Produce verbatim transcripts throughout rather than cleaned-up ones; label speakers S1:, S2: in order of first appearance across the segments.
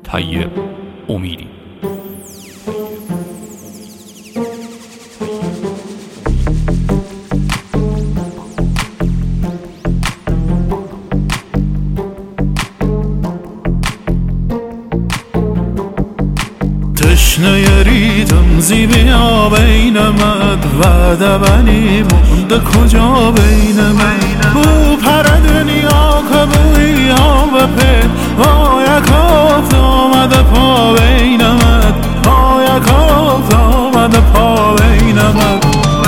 S1: طیب امیدی.
S2: تشنه ریتم زیبی ها بینمد و دبنی مونده کجا بینمد او پر دنیا کبوی ها و پید و یک هفت آمده پا بینمد و یک هفت آمده پا بینمد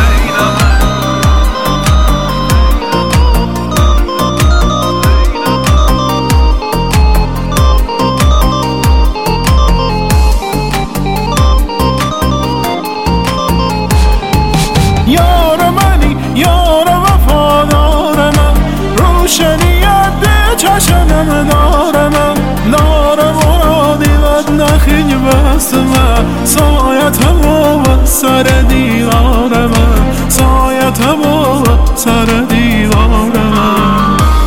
S2: یار منی یار وفادار من روشنیت به چشمم دارم دار مرادی بد نخیل بست من سایت با سر دیوار من سایت با سر دیوار من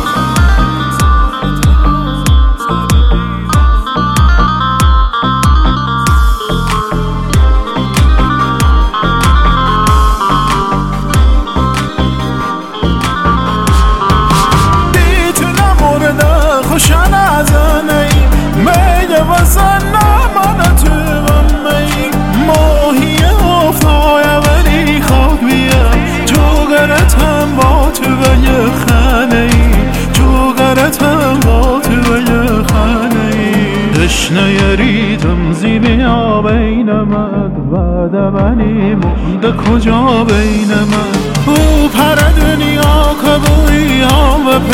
S2: خوشن از نی میگه وزن نمانه تو غمی ماهی افتای ولی خاک بیم جوگرتم با تو و یه خانه ای جوگرتم با تو و یه خانه ای تشنه ریتم زیبی ها بینمد و دبنی مونده کجا بینمد او پر دنیا کبوی ها و